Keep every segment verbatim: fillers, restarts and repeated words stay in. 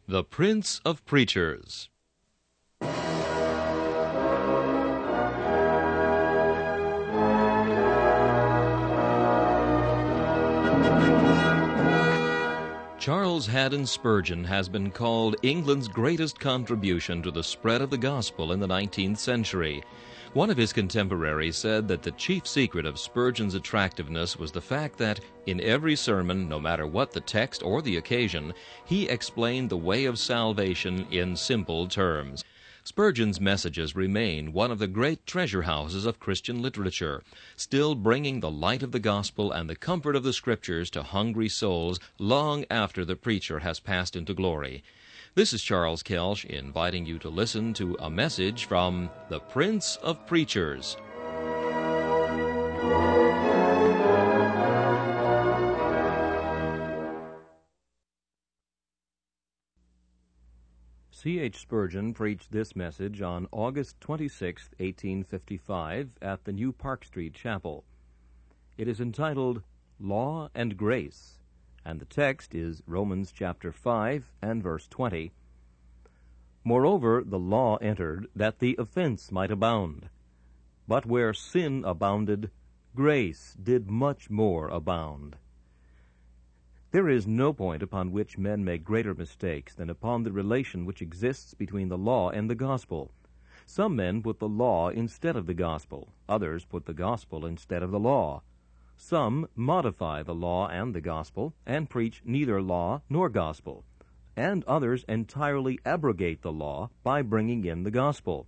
The Prince of Preachers. Charles Haddon Spurgeon has been called England's greatest contribution to the spread of the gospel in the nineteenth century. One of his contemporaries said that the chief secret of Spurgeon's attractiveness was the fact that, in every sermon, no matter what the text or the occasion, he explained the way of salvation in simple terms. Spurgeon's messages remain one of the great treasure houses of Christian literature, still bringing the light of the gospel and the comfort of the Scriptures to hungry souls long after the preacher has passed into glory. This is Charles Kelsch inviting you to listen to a message from the Prince of Preachers. C H Spurgeon preached this message on August twenty-sixth, eighteen fifty-five, at the New Park Street Chapel. It is entitled, Law and Grace, and the text is Romans chapter five and verse twenty. Moreover, the law entered, that the offense might abound. But where sin abounded, grace did much more abound. There is no point upon which men make greater mistakes than upon the relation which exists between the law and the gospel. Some men put the law instead of the gospel. Others put the gospel instead of the law. Some modify the law and the gospel, and preach neither law nor gospel. And others entirely abrogate the law by bringing in the gospel.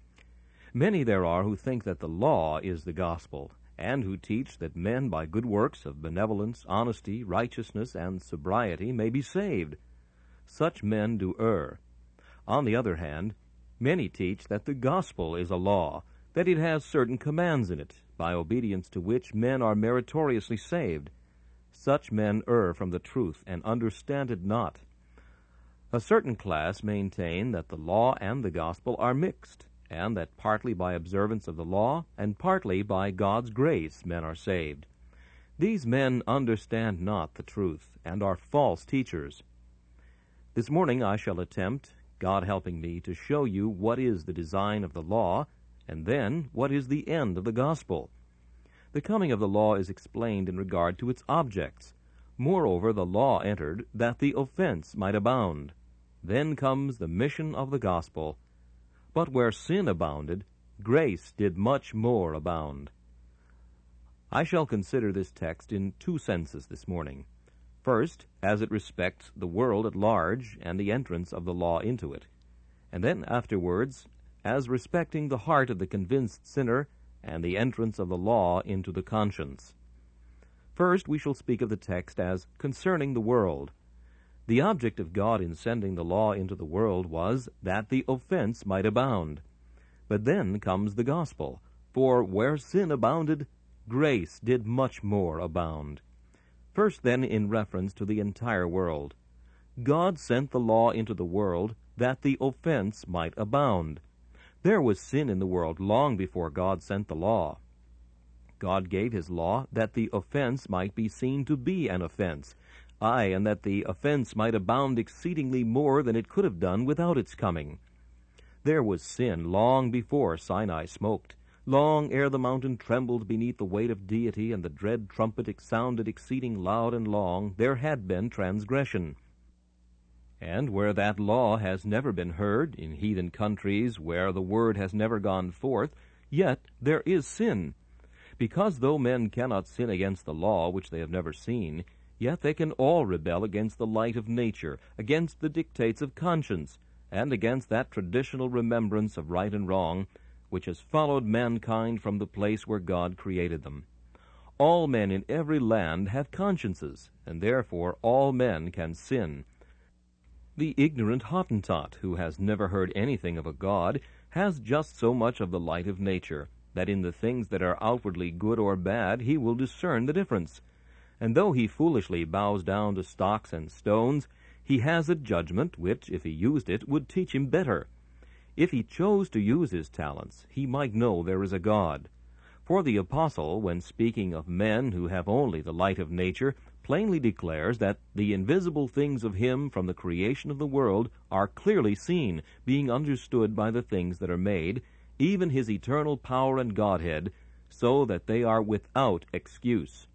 Many there are who think that the law is the gospel, and who teach that men by good works of benevolence, honesty, righteousness, and sobriety may be saved. Such men do err. On the other hand, many teach that the gospel is a law, that it has certain commands in it, by obedience to which men are meritoriously saved. Such men err from the truth and understand it not. A certain class maintain that the law and the gospel are mixed, and that partly by observance of the law and partly by God's grace men are saved. These men understand not the truth, and are false teachers. This morning I shall attempt, God helping me, to show you what is the design of the law, and then what is the end of the gospel. The coming of the law is explained in regard to its objects. Moreover, the law entered, that the offense might abound. Then comes the mission of the gospel. But where sin abounded, grace did much more abound. I shall consider this text in two senses this morning. First, as it respects the world at large and the entrance of the law into it, and then afterwards, as respecting the heart of the convinced sinner and the entrance of the law into the conscience. First, we shall speak of the text as concerning the world. The object of God in sending the law into the world was that the offense might abound. But then comes the gospel, for where sin abounded, grace did much more abound. First, then, in reference to the entire world. God sent the law into the world that the offense might abound. There was sin in the world long before God sent the law. God gave his law that the offense might be seen to be an offense, aye, and that the offense might abound exceedingly more than it could have done without its coming. There was sin long before Sinai smoked, long ere the mountain trembled beneath the weight of deity, and the dread trumpet sounded exceeding loud and long, there had been transgression. And where that law has never been heard, in heathen countries where the word has never gone forth, yet there is sin. Because though men cannot sin against the law which they have never seen, yet they can all rebel against the light of nature, against the dictates of conscience, and against that traditional remembrance of right and wrong, which has followed mankind from the place where God created them. All men in every land have consciences, and therefore all men can sin. The ignorant Hottentot, who has never heard anything of a God, has just so much of the light of nature, that in the things that are outwardly good or bad he will discern the difference. And though he foolishly bows down to stocks and stones, he has a judgment which, if he used it, would teach him better. If he chose to use his talents, he might know there is a God. For the apostle, when speaking of men who have only the light of nature, plainly declares that the invisible things of him from the creation of the world are clearly seen, being understood by the things that are made, even his eternal power and Godhead, so that they are without excuse.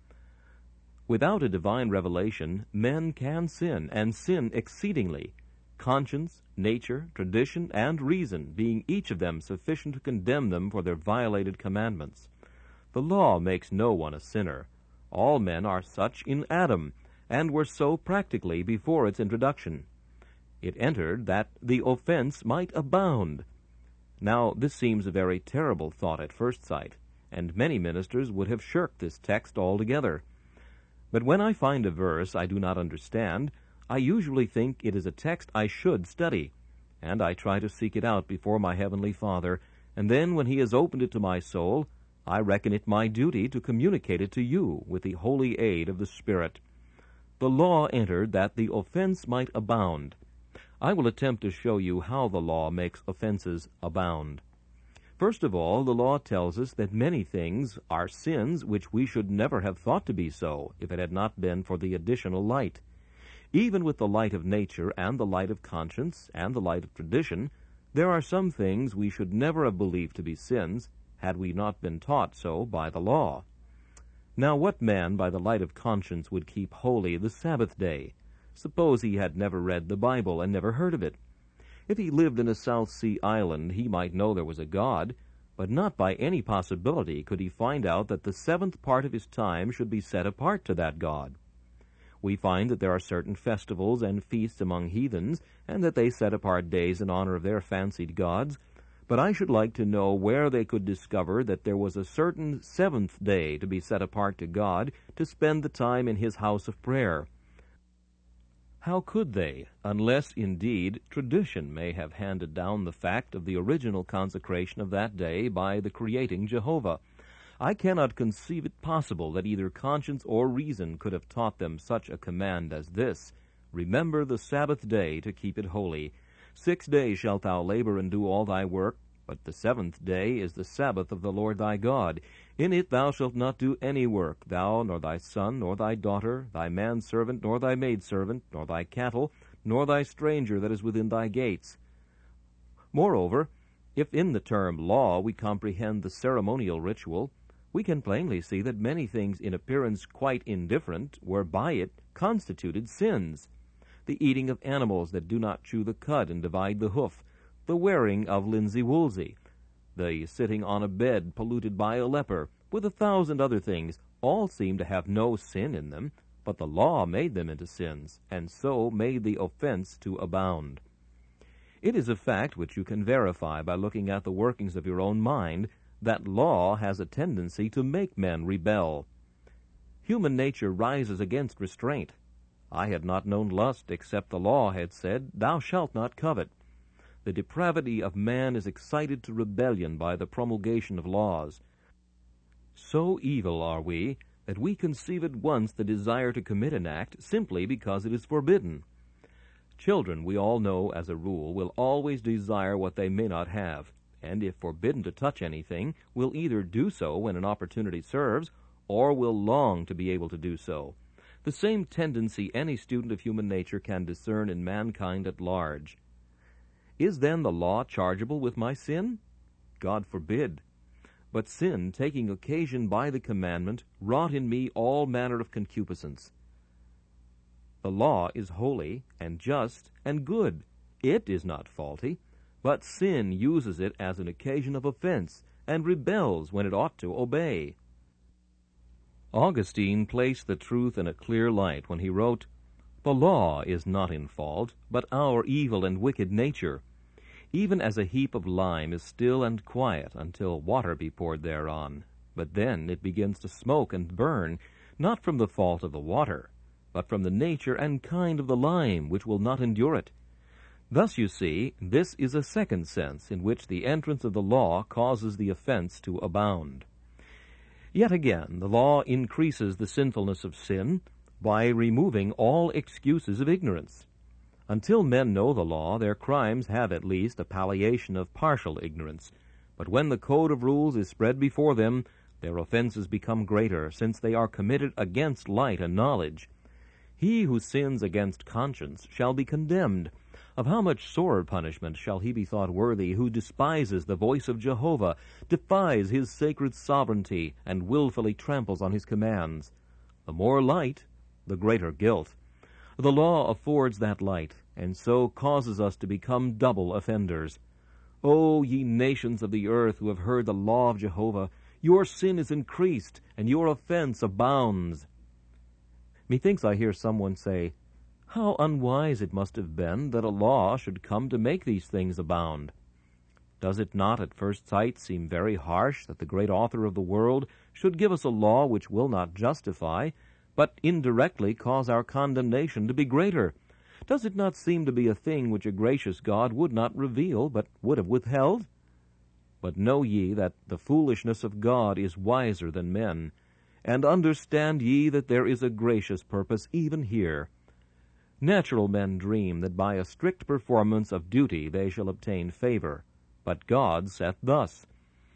Without a divine revelation, men can sin, and sin exceedingly, conscience, nature, tradition, and reason being each of them sufficient to condemn them for their violated commandments. The law makes no one a sinner. All men are such in Adam, and were so practically before its introduction. It entered that the offense might abound. Now, this seems a very terrible thought at first sight, and many ministers would have shirked this text altogether. But when I find a verse I do not understand, I usually think it is a text I should study, and I try to seek it out before my Heavenly Father, and then when He has opened it to my soul, I reckon it my duty to communicate it to you with the holy aid of the Spirit. The law entered that the offense might abound. I will attempt to show you how the law makes offenses abound. First of all, the law tells us that many things are sins which we should never have thought to be so if it had not been for the additional light. Even with the light of nature and the light of conscience and the light of tradition, there are some things we should never have believed to be sins had we not been taught so by the law. Now what man by the light of conscience would keep holy the Sabbath day? Suppose he had never read the Bible and never heard of it. If he lived in a South Sea island, he might know there was a God, but not by any possibility could he find out that the seventh part of his time should be set apart to that God. We find that there are certain festivals and feasts among heathens, and that they set apart days in honor of their fancied gods, but I should like to know where they could discover that there was a certain seventh day to be set apart to God to spend the time in His house of prayer. How could they, unless, indeed, tradition may have handed down the fact of the original consecration of that day by the creating Jehovah? I cannot conceive it possible that either conscience or reason could have taught them such a command as this: Remember the Sabbath day to keep it holy. Six days shalt thou labor and do all thy work, but the seventh day is the Sabbath of the Lord thy God. In it thou shalt not do any work, thou, nor thy son, nor thy daughter, thy manservant, nor thy maidservant, nor thy cattle, nor thy stranger that is within thy gates. Moreover, if in the term law we comprehend the ceremonial ritual, we can plainly see that many things in appearance quite indifferent were by it constituted sins. The eating of animals that do not chew the cud and divide the hoof, the wearing of linsey-woolsey, the sitting on a bed polluted by a leper, with a thousand other things, all seem to have no sin in them, but the law made them into sins, and so made the offense to abound. It is a fact which you can verify by looking at the workings of your own mind, that law has a tendency to make men rebel. Human nature rises against restraint. I had not known lust except the law had said, Thou shalt not covet. The depravity of man is excited to rebellion by the promulgation of laws. So evil are we that we conceive at once the desire to commit an act simply because it is forbidden. Children, we all know, as a rule, will always desire what they may not have, and if forbidden to touch anything, will either do so when an opportunity serves, or will long to be able to do so. The same tendency any student of human nature can discern in mankind at large. Is then the law chargeable with my sin? God forbid. But sin, taking occasion by the commandment, wrought in me all manner of concupiscence. The law is holy and just and good. It is not faulty, but sin uses it as an occasion of offense, and rebels when it ought to obey. Augustine placed the truth in a clear light when he wrote, The law is not in fault, but our evil and wicked nature. Even as a heap of lime is still and quiet until water be poured thereon, but then it begins to smoke and burn, not from the fault of the water, but from the nature and kind of the lime, which will not endure it. Thus, you see, this is a second sense in which the entrance of the law causes the offense to abound. Yet again, the law increases the sinfulness of sin by removing all excuses of ignorance. Until men know the law, their crimes have at least a palliation of partial ignorance, but when the code of rules is spread before them, Their offenses become greater, since they are committed against light and knowledge. He who sins against conscience shall be condemned. Of how much sorer punishment shall he be thought worthy who despises the voice of Jehovah, defies his sacred sovereignty, and wilfully tramples on his commands? The more light, the greater guilt. The law affords that light, and so causes us to become double offenders. O ye nations of the earth who have heard the law of Jehovah, your sin is increased, and your offense abounds. Methinks I hear someone say, how unwise it must have been that a law should come to make these things abound. Does it not at first sight seem very harsh that the great author of the world should give us a law which will not justify, but indirectly cause our condemnation to be greater? Does it not seem to be a thing which a gracious God would not reveal, but would have withheld? But know ye that the foolishness of God is wiser than men, and understand ye that there is a gracious purpose even here. Natural men dream that by a strict performance of duty they shall obtain favor, but God saith thus,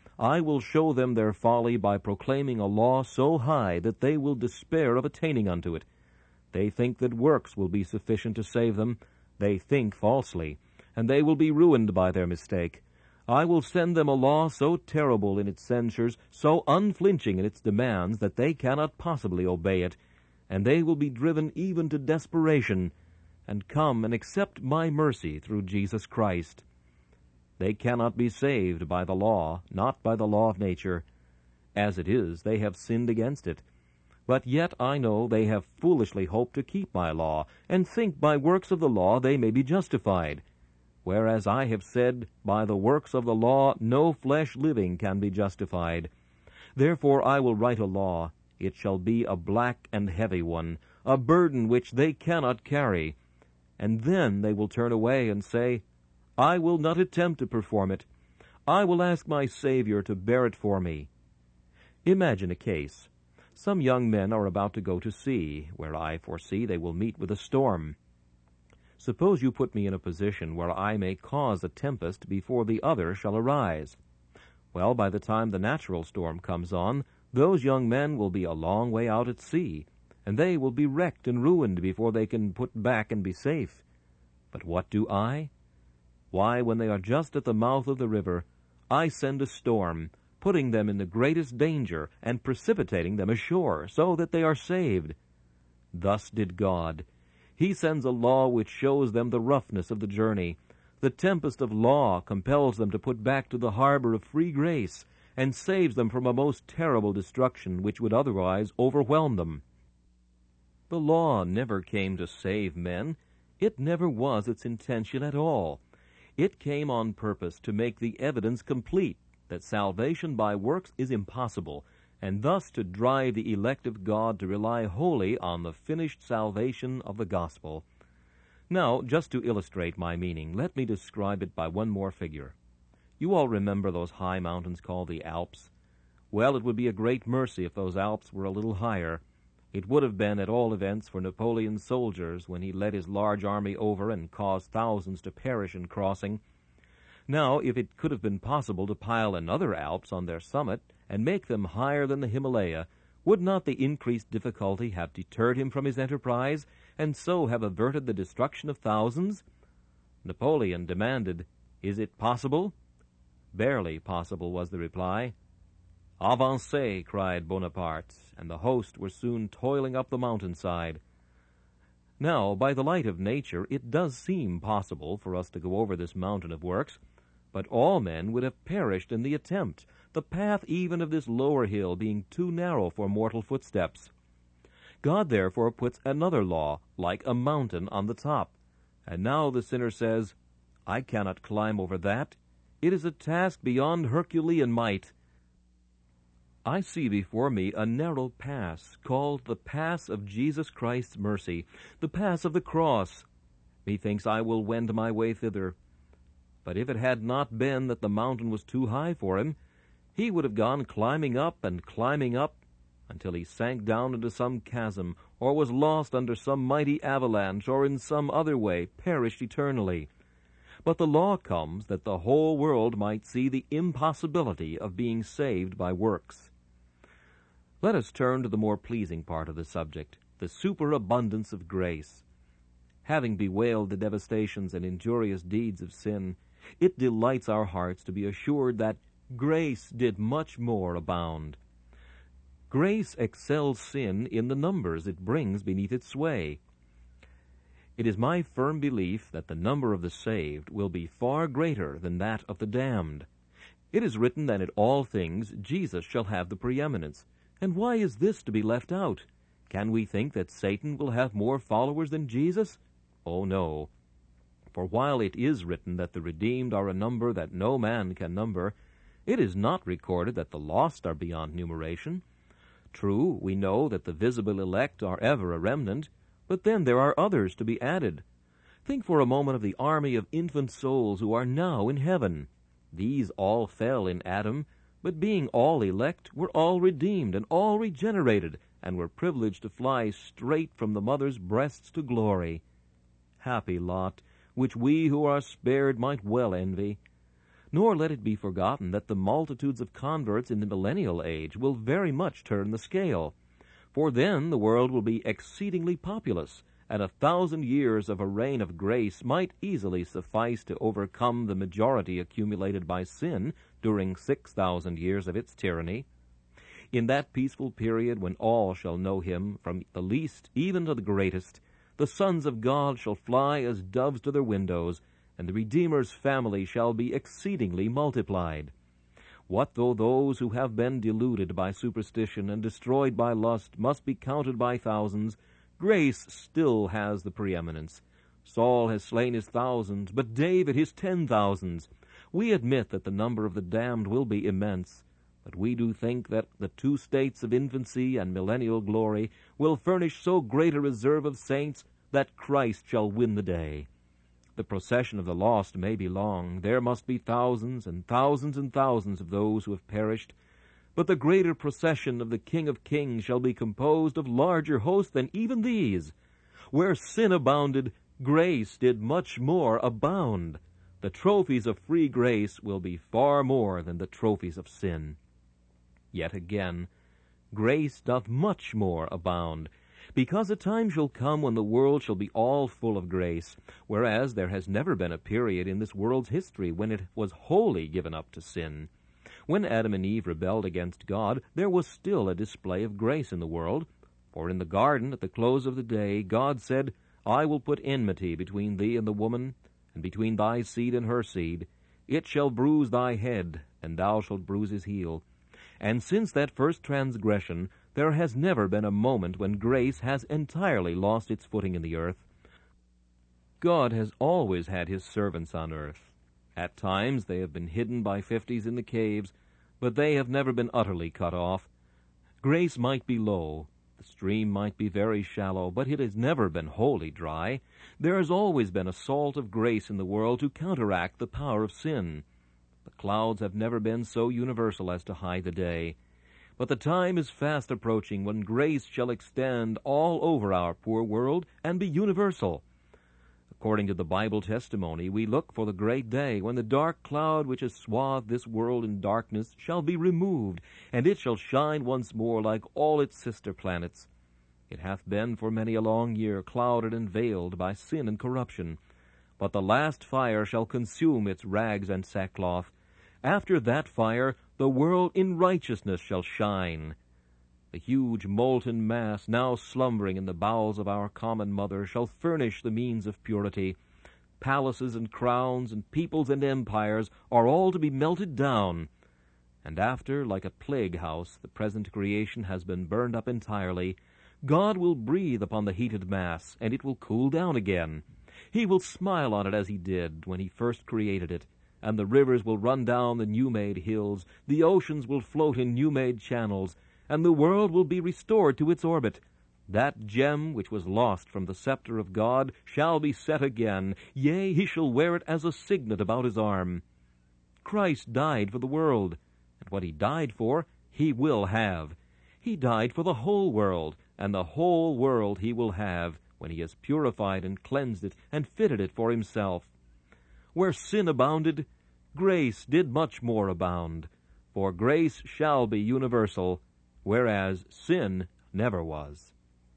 I will show them their folly by proclaiming a law so high that they will despair of attaining unto it. They think that works will be sufficient to save them. They think falsely, and they will be ruined by their mistake. I will send them a law so terrible in its censures, so unflinching in its demands, that they cannot possibly obey it, and they will be driven even to desperation, and come and accept my mercy through Jesus Christ. They cannot be saved by the law, not by the law of nature. As it is, they have sinned against it. But yet I know they have foolishly hoped to keep my law, and think by works of the law they may be justified. Whereas I have said, by the works of the law no flesh living can be justified. Therefore I will write a law. It shall be a black and heavy one, a burden which they cannot carry. And then they will turn away and say, I will not attempt to perform it. I will ask my Savior to bear it for me. Imagine a case. Some young men are about to go to sea, where I foresee they will meet with a storm. Suppose you put me in a position where I may cause a tempest before the other shall arise. Well, by the time the natural storm comes on, those young men will be a long way out at sea, and they will be wrecked and ruined before they can put back and be safe. But what do I? Why, when they are just at the mouth of the river, I send a storm, putting them in the greatest danger and precipitating them ashore, so that they are saved. Thus did God. He sends a law which shows them the roughness of the journey. The tempest of law compels them to put back to the harbor of free grace, and saves them from a most terrible destruction which would otherwise overwhelm them. The law never came to save men. It never was its intention at all. It came on purpose to make the evidence complete that salvation by works is impossible, and thus to drive the elect of God to rely wholly on the finished salvation of the gospel. Now, just to illustrate my meaning, let me describe it by one more figure. You all remember those high mountains called the Alps? Well, it would be a great mercy if those Alps were a little higher. It would have been, at all events, for Napoleon's soldiers when he led his large army over and caused thousands to perish in crossing. Now, if it could have been possible to pile another Alps on their summit and make them higher than the Himalaya, would not the increased difficulty have deterred him from his enterprise, and so have averted the destruction of thousands? Napoleon demanded, Is it possible? Barely possible, was the reply. Avancez, cried Bonaparte, and the host were soon toiling up the mountainside. Now, by the light of nature, it does seem possible for us to go over this mountain of works, but all men would have perished in the attempt, the path even of this lower hill being too narrow for mortal footsteps. God therefore puts another law, like a mountain, on the top, and now the sinner says, I cannot climb over that. It is a task beyond Herculean might. I see before me a narrow pass, called the pass of Jesus Christ's mercy, the pass of the cross. Methinks I will wend my way thither. But if it had not been that the mountain was too high for him, he would have gone climbing up and climbing up until he sank down into some chasm, or was lost under some mighty avalanche, or in some other way perished eternally. But the law comes that the whole world might see the impossibility of being saved by works. Let us turn to the more pleasing part of the subject, the superabundance of grace. Having bewailed the devastations and injurious deeds of sin, it delights our hearts to be assured that grace did much more abound. Grace excels sin in the numbers it brings beneath its sway. It is my firm belief that the number of the saved will be far greater than that of the damned. It is written that in all things Jesus shall have the preeminence. And why is this to be left out? Can we think that Satan will have more followers than Jesus? Oh, no. For while it is written that the redeemed are a number that no man can number, it is not recorded that the lost are beyond numeration. True, we know that the visible elect are ever a remnant, but then there are others to be added. Think for a moment of the army of infant souls who are now in heaven. These all fell in Adam, but being all elect, were all redeemed and all regenerated, and were privileged to fly straight from the mother's breasts to glory. Happy lot, which we who are spared might well envy. Nor let it be forgotten that the multitudes of converts in the millennial age will very much turn the scale. For then the world will be exceedingly populous, and a thousand years of a reign of grace might easily suffice to overcome the majority accumulated by sin during six thousand years of its tyranny. In that peaceful period when all shall know him, from the least even to the greatest, the sons of God shall fly as doves to their windows, and the Redeemer's family shall be exceedingly multiplied. What though those who have been deluded by superstition and destroyed by lust must be counted by thousands, grace still has the preeminence. Saul has slain his thousands, but David his ten thousands. We admit that the number of the damned will be immense, but we do think that the two states of infancy and millennial glory will furnish so great a reserve of saints that Christ shall win the day. The procession of the lost may be long. There must be thousands and thousands and thousands of those who have perished, but the greater procession of the King of Kings shall be composed of larger hosts than even these. Where sin abounded, grace did much more abound. The trophies of free grace will be far more than the trophies of sin. Yet again, grace doth much more abound, because a time shall come when the world shall be all full of grace, whereas there has never been a period in this world's history when it was wholly given up to sin. When Adam and Eve rebelled against God, there was still a display of grace in the world. For in the garden, at the close of the day, God said, I will put enmity between thee and the woman, and between thy seed and her seed. It shall bruise thy head, and thou shalt bruise his heel. And since that first transgression, there has never been a moment when grace has entirely lost its footing in the earth. God has always had his servants on earth. At times they have been hidden by fifties in the caves, but they have never been utterly cut off. Grace might be low, the stream might be very shallow, but it has never been wholly dry. There has always been a salt of grace in the world to counteract the power of sin. The clouds have never been so universal as to hide the day. But the time is fast approaching when grace shall extend all over our poor world and be universal. According to the Bible testimony, we look for the great day when the dark cloud which has swathed this world in darkness shall be removed, and it shall shine once more like all its sister planets. It hath been for many a long year clouded and veiled by sin and corruption. But the last fire shall consume its rags and sackcloth. After that fire the world in righteousness shall shine. The huge molten mass now slumbering in the bowels of our common mother shall furnish the means of purity. Palaces and crowns and peoples and empires are all to be melted down. And after, like a plague house, the present creation has been burned up entirely, God will breathe upon the heated mass, and it will cool down again. He will smile on it as he did when he first created it, and the rivers will run down the new-made hills, the oceans will float in new-made channels, and the world will be restored to its orbit. That gem which was lost from the scepter of God shall be set again, yea, he shall wear it as a signet about his arm. Christ died for the world, and what he died for, he will have. He died for the whole world, and the whole world he will have, when he has purified and cleansed it and fitted it for himself. Where sin abounded, grace did much more abound. For grace shall be universal, whereas sin never was.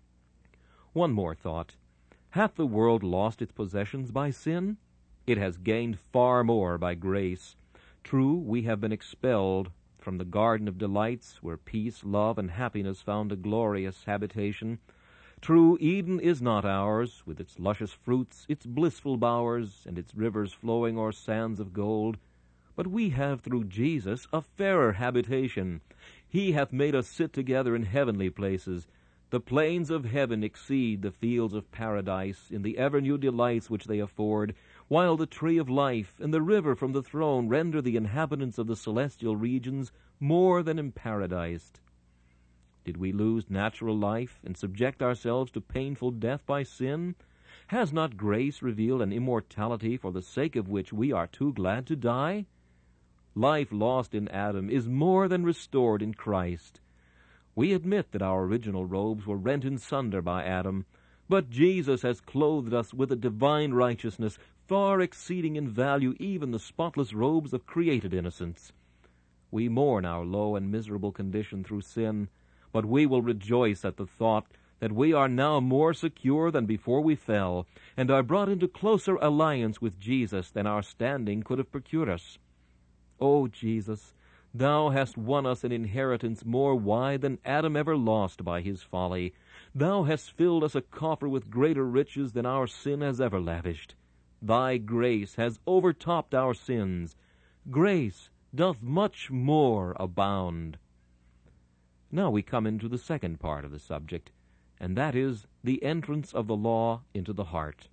One more thought. Hath the world lost its possessions by sin? It has gained far more by grace. True, we have been expelled from the garden of delights, where peace, love, and happiness found a glorious habitation. True, Eden is not ours, with its luscious fruits, its blissful bowers, and its rivers flowing o'er sands of gold. But we have through Jesus a fairer habitation. He hath made us sit together in heavenly places. The plains of heaven exceed the fields of paradise in the ever-new delights which they afford, while the tree of life and the river from the throne render the inhabitants of the celestial regions more than imparadised. Did we lose natural life and subject ourselves to painful death by sin? Has not grace revealed an immortality for the sake of which we are too glad to die? Life lost in Adam is more than restored in Christ. We admit that our original robes were rent in sunder by Adam, but Jesus has clothed us with a divine righteousness far exceeding in value even the spotless robes of created innocence. We mourn our low and miserable condition through sin, but we will rejoice at the thought that we are now more secure than before we fell, and are brought into closer alliance with Jesus than our standing could have procured us. O Jesus, Thou hast won us an inheritance more wide than Adam ever lost by his folly. Thou hast filled us a coffer with greater riches than our sin has ever lavished. Thy grace has overtopped our sins. Grace doth much more abound. Now we come into the second part of the subject, and that is the entrance of the law into the heart.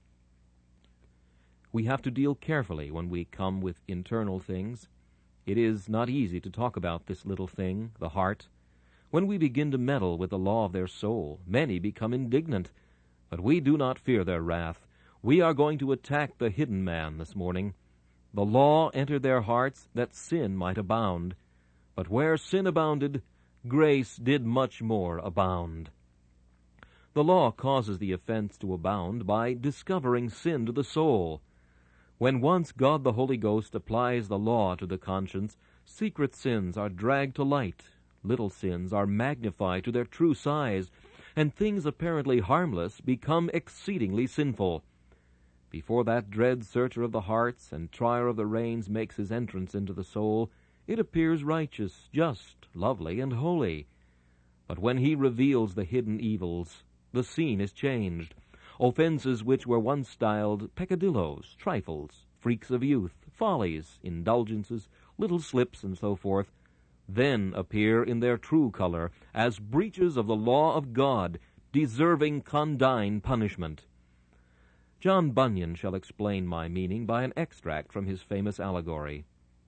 We have to deal carefully when we come with internal things. It is not easy to talk about this little thing, the heart. When we begin to meddle with the law of their soul, many become indignant, but we do not fear their wrath. We are going to attack the hidden man this morning. The law entered their hearts that sin might abound, but where sin abounded, grace did much more abound. The law causes the offense to abound by discovering sin to the soul. When once God the Holy Ghost applies the law to the conscience, secret sins are dragged to light, little sins are magnified to their true size, and things apparently harmless become exceedingly sinful. Before that dread searcher of the hearts and trier of the reins makes his entrance into the soul, it appears righteous, just, lovely, and holy. But when he reveals the hidden evils, the scene is changed. Offenses which were once styled peccadillos, trifles, freaks of youth, follies, indulgences, little slips, and so forth, then appear in their true color as breaches of the law of God, deserving condign punishment. John Bunyan shall explain my meaning by an extract from his famous allegory.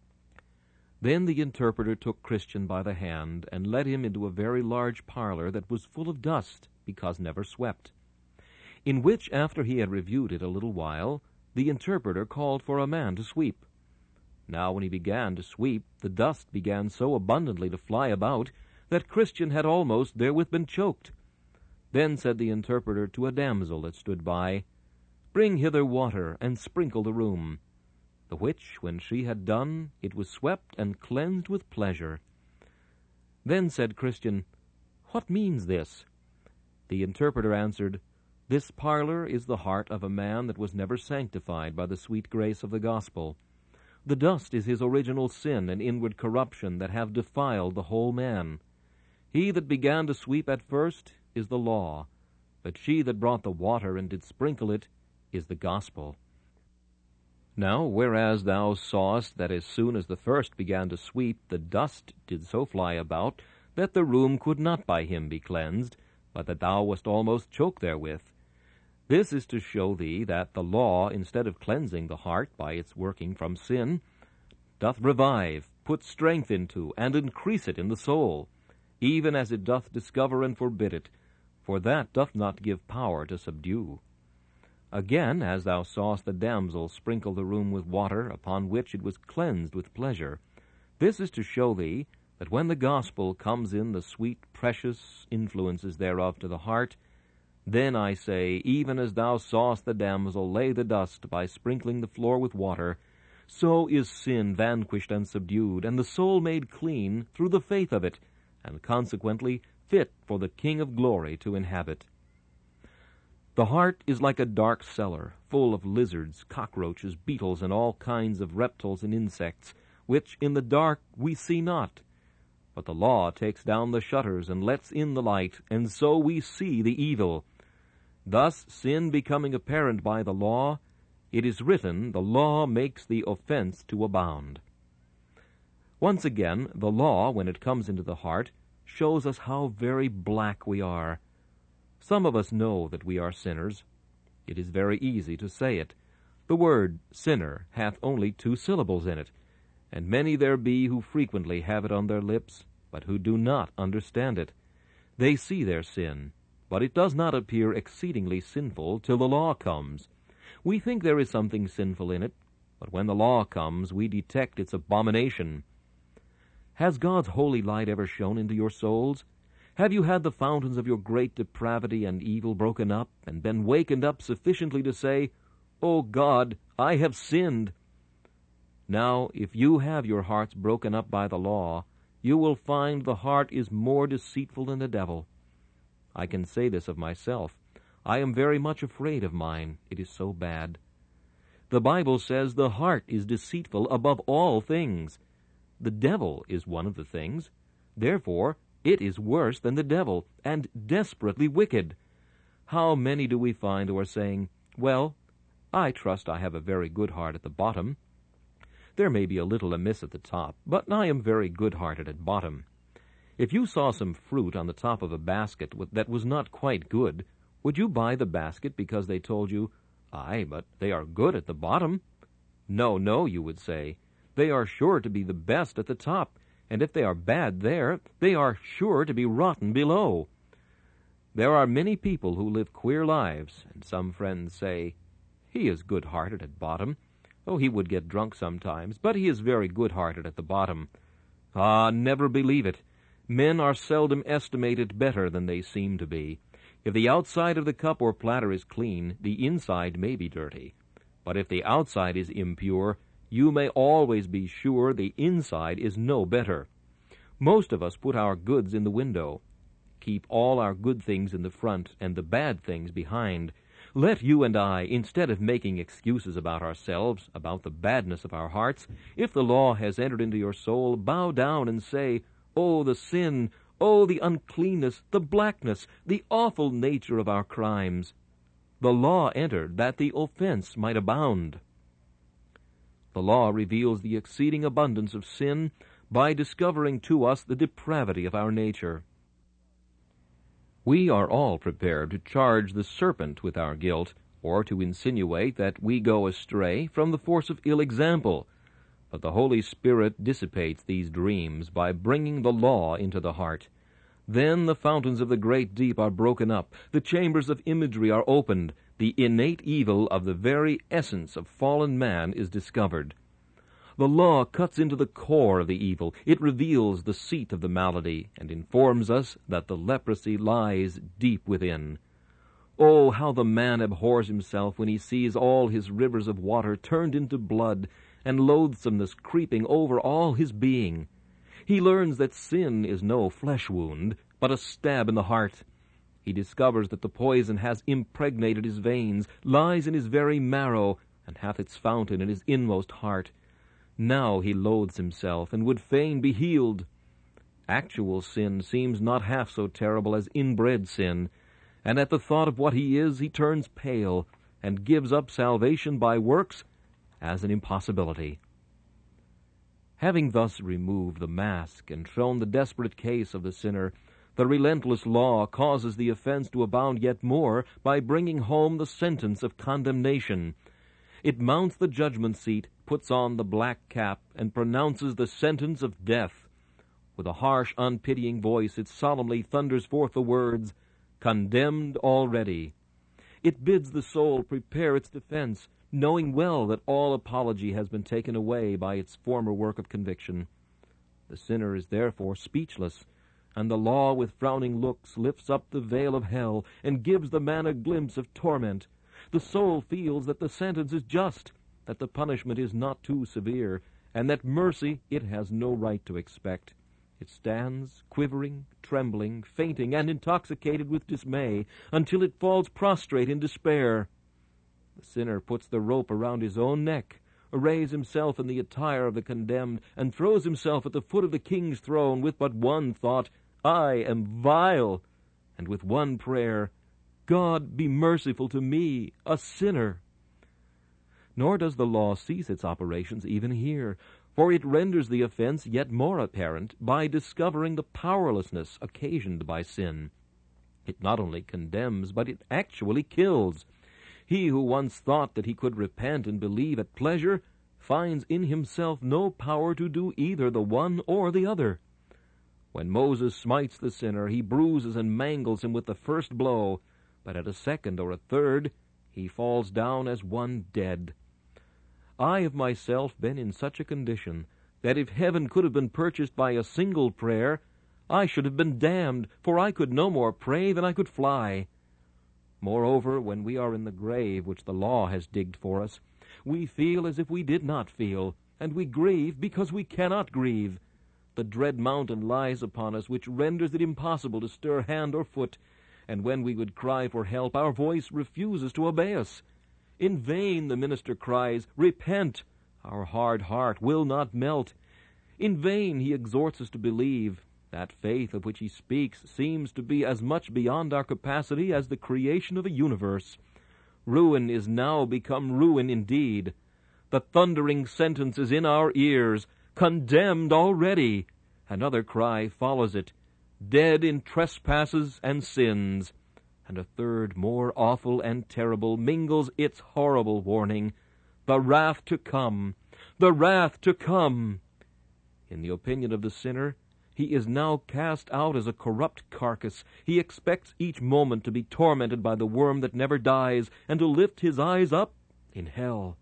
Then the interpreter took Christian by the hand, and led him into a very large parlor that was full of dust, because never swept. In which, after he had reviewed it a little while, the interpreter called for a man to sweep. Now when he began to sweep, the dust began so abundantly to fly about, that Christian had almost therewith been choked. Then said the interpreter to a damsel that stood by, Bring hither water, and sprinkle the room. The which, when she had done, it was swept and cleansed with pleasure. Then said Christian, What means this? The interpreter answered, This parlor is the heart of a man that was never sanctified by the sweet grace of the gospel. The dust is his original sin and inward corruption that have defiled the whole man. He that began to sweep at first is the law, but she that brought the water and did sprinkle it is the gospel. Now, whereas thou sawest that as soon as the first began to sweep, the dust did so fly about, that the room could not by him be cleansed, but that thou wast almost choked therewith. This is to show thee that the law, instead of cleansing the heart by its working from sin, doth revive, put strength into, and increase it in the soul, even as it doth discover and forbid it, for that doth not give power to subdue. Again, as thou sawest the damsel sprinkle the room with water, upon which it was cleansed with pleasure, this is to show thee that when the gospel comes in the sweet, precious influences thereof to the heart, then, I say, even as thou sawest the damsel lay the dust by sprinkling the floor with water, so is sin vanquished and subdued, and the soul made clean through the faith of it, and consequently fit for the King of glory to inhabit. The heart is like a dark cellar, full of lizards, cockroaches, beetles, and all kinds of reptiles and insects, which in the dark we see not. But the law takes down the shutters and lets in the light, and so we see the evil. Thus, sin becoming apparent by the law, it is written, the law makes the offense to abound. Once again, the law, when it comes into the heart, shows us how very black we are. Some of us know that we are sinners. It is very easy to say it. The word sinner hath only two syllables in it, and many there be who frequently have it on their lips, but who do not understand it. They see their sin, but it does not appear exceedingly sinful till the law comes. We think there is something sinful in it, but when the law comes, we detect its abomination. Has God's holy light ever shone into your souls? Have you had the fountains of your great depravity and evil broken up, and been wakened up sufficiently to say, O God, I have sinned? Now, if you have your hearts broken up by the law, you will find the heart is more deceitful than the devil. I can say this of myself. I am very much afraid of mine. It is so bad. The Bible says the heart is deceitful above all things. The devil is one of the things. Therefore, it is worse than the devil, and desperately wicked. How many do we find who are saying, well, I trust I have a very good heart at the bottom. There may be a little amiss at the top, but I am very good-hearted at bottom. If you saw some fruit on the top of a basket that was not quite good, would you buy the basket because they told you, Aye, but they are good at the bottom? No, no, you would say. They are sure to be the best at the top, and if they are bad there, they are sure to be rotten below. There are many people who live queer lives, and some friends say, He is good-hearted at bottom. Oh, he would get drunk sometimes, but he is very good-hearted at the bottom. Ah, never believe it. Men are seldom estimated better than they seem to be. If the outside of the cup or platter is clean, the inside may be dirty. But if the outside is impure, you may always be sure the inside is no better. Most of us put our goods in the window, keep all our good things in the front and the bad things behind. Let you and I, instead of making excuses about ourselves, about the badness of our hearts, if the law has entered into your soul, bow down and say, Oh, the sin, oh, the uncleanness, the blackness, the awful nature of our crimes. The law entered that the offense might abound. The law reveals the exceeding abundance of sin by discovering to us the depravity of our nature. We are all prepared to charge the serpent with our guilt, or to insinuate that we go astray from the force of ill example. But the Holy Spirit dissipates these dreams by bringing the law into the heart. Then the fountains of the great deep are broken up, the chambers of imagery are opened, the innate evil of the very essence of fallen man is discovered. The law cuts into the core of the evil. It reveals the seat of the malady, and informs us that the leprosy lies deep within. Oh, how the man abhors himself when he sees all his rivers of water turned into blood, and loathsomeness creeping over all his being. He learns that sin is no flesh wound, but a stab in the heart. He discovers that the poison has impregnated his veins, lies in his very marrow, and hath its fountain in his inmost heart. Now he loathes himself, and would fain be healed. Actual sin seems not half so terrible as inbred sin, and at the thought of what he is, he turns pale, and gives up salvation by works as an impossibility. Having thus removed the mask and shown the desperate case of the sinner, the relentless law causes the offense to abound yet more by bringing home the sentence of condemnation. It mounts the judgment seat, puts on the black cap, and pronounces the sentence of death. With a harsh, unpitying voice, it solemnly thunders forth the words, "Condemned already." It bids the soul prepare its defense, knowing well that all apology has been taken away by its former work of conviction. The sinner is therefore speechless, and the law with frowning looks lifts up the veil of hell and gives the man a glimpse of torment. The soul feels that the sentence is just, that the punishment is not too severe, and that mercy it has no right to expect. It stands, quivering, trembling, fainting, and intoxicated with dismay, until it falls prostrate in despair. The sinner puts the rope around his own neck, arrays himself in the attire of the condemned, and throws himself at the foot of the king's throne with but one thought, I am vile, and with one prayer, God be merciful to me, a sinner. Nor does the law cease its operations even here, for it renders the offense yet more apparent by discovering the powerlessness occasioned by sin. It not only condemns, but it actually kills. He who once thought that he could repent and believe at pleasure finds in himself no power to do either the one or the other. When Moses smites the sinner, he bruises and mangles him with the first blow, but at a second or a third he falls down as one dead. I have myself been in such a condition that if heaven could have been purchased by a single prayer, I should have been damned, for I could no more pray than I could fly. Moreover, when we are in the grave which the law has digged for us, we feel as if we did not feel, and we grieve because we cannot grieve. The dread mountain lies upon us, which renders it impossible to stir hand or foot, and when we would cry for help, our voice refuses to obey us. In vain the minister cries, Repent! Our hard heart will not melt. In vain he exhorts us to believe. That faith of which he speaks seems to be as much beyond our capacity as the creation of a universe. Ruin is now become ruin indeed. The thundering sentence is in our ears, Condemned already. Another cry follows it, Dead in trespasses and sins. And a third, more awful and terrible, mingles its horrible warning, The wrath to come, the wrath to come. In the opinion of the sinner, he is now cast out as a corrupt carcass. He expects each moment to be tormented by the worm that never dies, and to lift his eyes up in hell.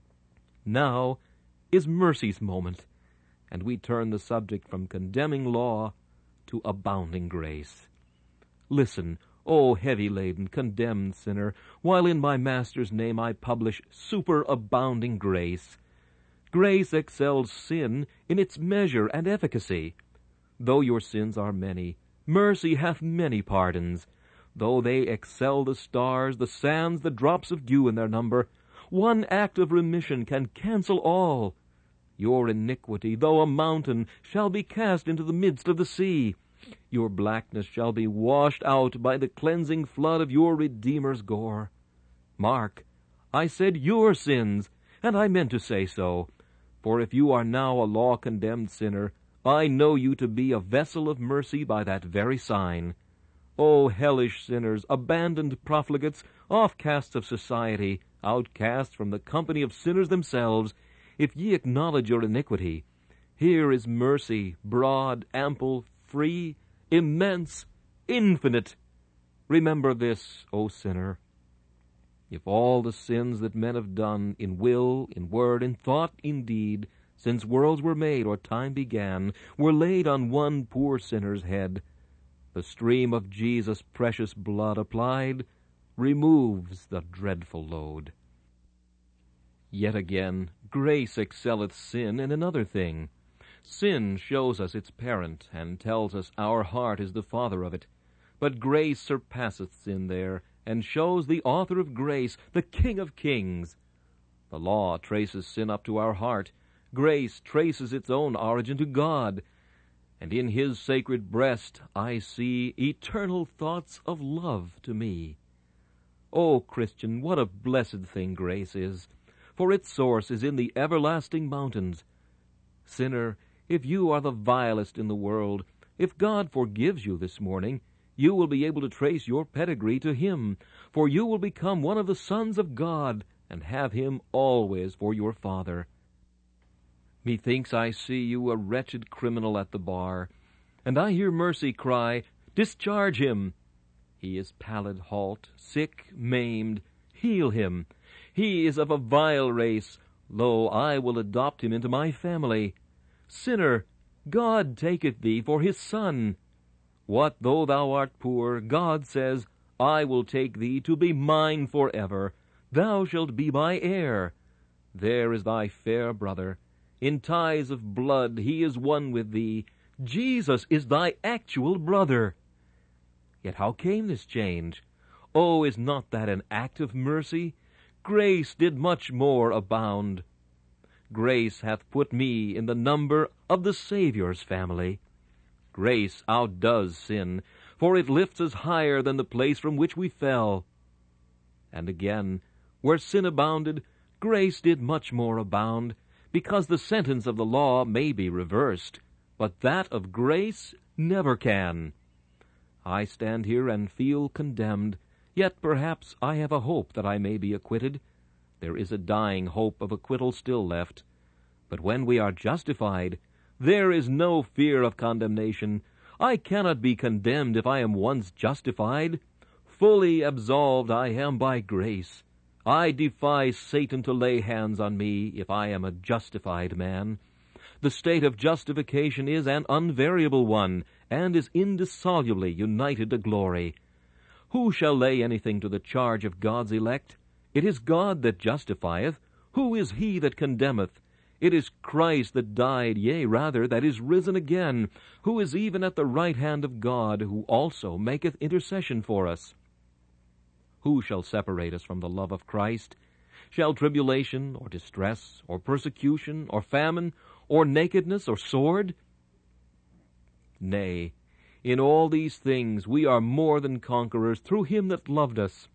Now is mercy's moment, and we turn the subject from condemning law to abounding grace. Listen, O heavy-laden, condemned sinner, while in my Master's name I publish superabounding grace. Grace excels sin in its measure and efficacy. Though your sins are many, mercy hath many pardons. Though they excel the stars, the sands, the drops of dew in their number, one act of remission can cancel all. Your iniquity, though a mountain, shall be cast into the midst of the sea. Your blackness shall be washed out by the cleansing flood of your Redeemer's gore. Mark, I said your sins, and I meant to say so. For if you are now a law-condemned sinner, I know you to be a vessel of mercy by that very sign. O hellish sinners, abandoned profligates, offcasts of society, outcasts from the company of sinners themselves, if ye acknowledge your iniquity, here is mercy, broad, ample, free, immense, infinite. Remember this, O sinner. If all the sins that men have done in will, in word, in thought, in deed, since worlds were made or time began, were laid on one poor sinner's head, the stream of Jesus' precious blood applied removes the dreadful load. Yet again, grace excelleth sin in another thing. Sin shows us its parent, and tells us our heart is the father of it. But grace surpasseth sin there, and shows the author of grace, the King of kings. The law traces sin up to our heart. Grace traces its own origin to God. And in his sacred breast I see eternal thoughts of love to me. O Christian, what a blessed thing grace is! For its source is in the everlasting mountains. Sinner, if you are the vilest in the world, if God forgives you this morning, you will be able to trace your pedigree to him, for you will become one of the sons of God, and have him always for your Father. Methinks I see you a wretched criminal at the bar, and I hear mercy cry, Discharge him! He is pallid, halt, sick, maimed. Heal him. He is of a vile race. Lo, I will adopt him into my family. Sinner, God taketh thee for his son. What though thou art poor? God says, I will take thee to be mine forever. Thou shalt be my heir. There is thy fair brother. In ties of blood he is one with thee. Jesus is thy actual brother. Yet how came this change? Oh, is not that an act of mercy? Grace did much more abound. Grace hath put me in the number of the Saviour's family. Grace outdoes sin, for it lifts us higher than the place from which we fell. And again, where sin abounded, grace did much more abound, because the sentence of the law may be reversed, but that of grace never can. I stand here and feel condemned, yet perhaps I have a hope that I may be acquitted. There is a dying hope of acquittal still left. But when we are justified, there is no fear of condemnation. I cannot be condemned if I am once justified. Fully absolved I am by grace. I defy Satan to lay hands on me if I am a justified man. The state of justification is an unvariable one, and is indissolubly united to glory. Who shall lay anything to the charge of God's elect? It is God that justifieth. Who is he that condemneth? It is Christ that died, yea, rather, that is risen again, who is even at the right hand of God, who also maketh intercession for us. Who shall separate us from the love of Christ? Shall tribulation, or distress, or persecution, or famine, or nakedness, or sword? Nay, in all these things we are more than conquerors through him that loved us.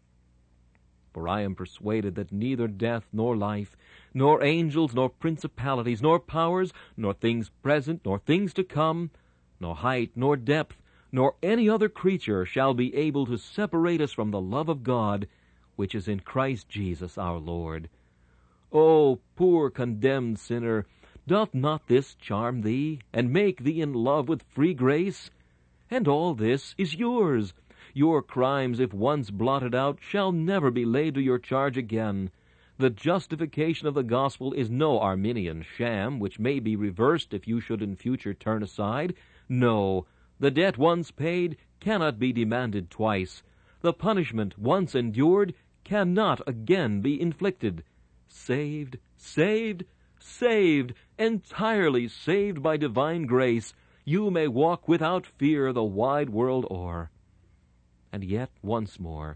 For I am persuaded that neither death nor life, nor angels, nor principalities, nor powers, nor things present, nor things to come, nor height, nor depth, nor any other creature shall be able to separate us from the love of God, which is in Christ Jesus our Lord. O poor condemned sinner, doth not this charm thee, and make thee in love with free grace? And all this is yours. Your crimes, if once blotted out, shall never be laid to your charge again. The justification of the gospel is no Arminian sham, which may be reversed if you should in future turn aside. No, the debt once paid cannot be demanded twice. The punishment once endured cannot again be inflicted. Saved, saved, saved, entirely saved by divine grace, you may walk without fear the wide world o'er. And yet, once more,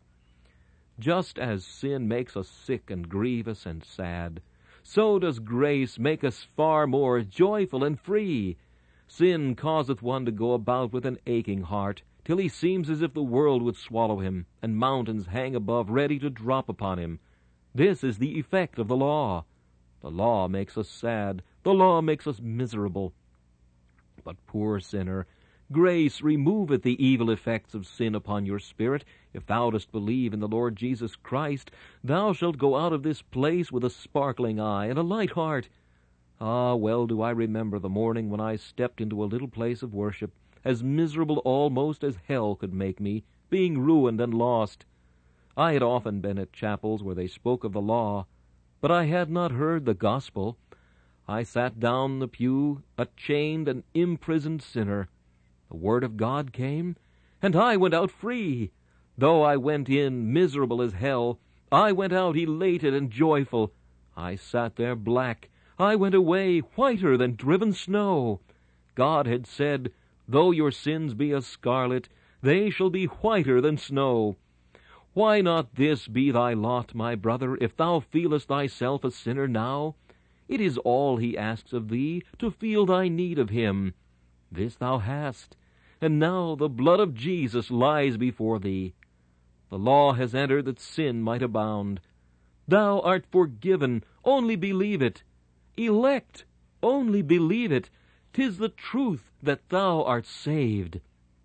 just as sin makes us sick and grievous and sad, so does grace make us far more joyful and free. Sin causeth one to go about with an aching heart, till he seems as if the world would swallow him, and mountains hang above ready to drop upon him. This is the effect of the law. The law makes us sad. The law makes us miserable. But, poor sinner, grace removeth the evil effects of sin upon your spirit. If thou dost believe in the Lord Jesus Christ, thou shalt go out of this place with a sparkling eye and a light heart. Ah, well do I remember the morning when I stepped into a little place of worship, as miserable almost as hell could make me, being ruined and lost. I had often been at chapels where they spoke of the law, but I had not heard the gospel. I sat down in the pew, a chained and imprisoned sinner. The word of God came, and I went out free. Though I went in miserable as hell, I went out elated and joyful. I sat there black. I went away whiter than driven snow. God had said, though your sins be as scarlet, they shall be whiter than snow. Why not this be thy lot, my brother, if thou feelest thyself a sinner now? It is all he asks of thee, to feel thy need of him. This thou hast, and now the blood of Jesus lies before thee. The law has entered that sin might abound. Thou art forgiven, only believe it. Elect, only believe it. 'Tis the truth that thou art saved.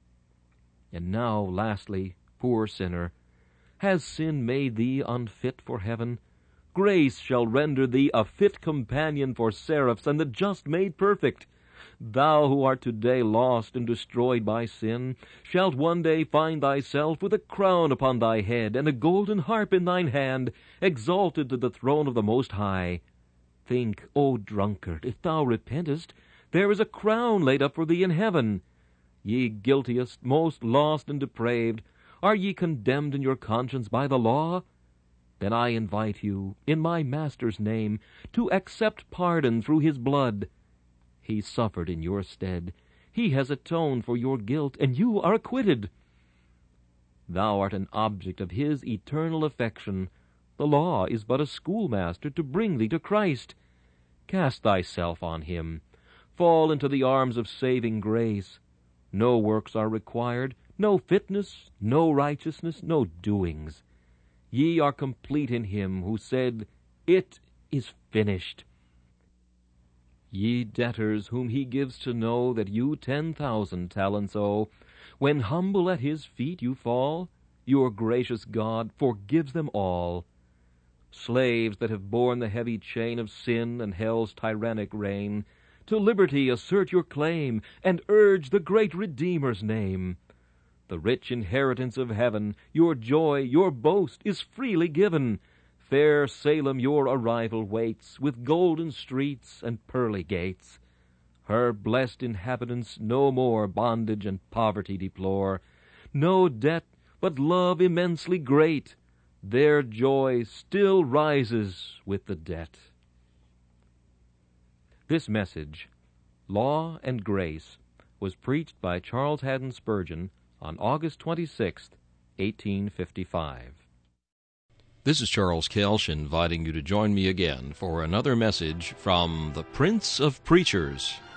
And now, lastly, poor sinner, has sin made thee unfit for heaven? Grace shall render thee a fit companion for seraphs and the just made perfect. Thou who art today lost and destroyed by sin, shalt one day find thyself with a crown upon thy head and a golden harp in thine hand, exalted to the throne of the Most High. Think, O drunkard, if thou repentest, there is a crown laid up for thee in heaven. Ye guiltiest, most lost and depraved, are ye condemned in your conscience by the law? Then I invite you, in my Master's name, to accept pardon through his blood. He suffered in your stead. He has atoned for your guilt, and you are acquitted. Thou art an object of his eternal affection. The law is but a schoolmaster to bring thee to Christ. Cast thyself on him. Fall into the arms of saving grace. No works are required, no fitness, no righteousness, no doings. Ye are complete in him who said, It is finished. Ye debtors whom he gives to know that you ten thousand talents owe, when humble at his feet you fall, your gracious God forgives them all. Slaves that have borne the heavy chain of sin and hell's tyrannic reign, to liberty assert your claim, and urge the great Redeemer's name. The rich inheritance of heaven, your joy, your boast, is freely given. Fair Salem your arrival waits, with golden streets and pearly gates. Her blessed inhabitants no more bondage and poverty deplore, no debt, but love immensely great. Their joy still rises with the debt. This message, Law and Grace, was preached by Charles Haddon Spurgeon on August twenty-sixth, eighteen fifty-five. This is Charles Kelsch inviting you to join me again for another message from the Prince of Preachers.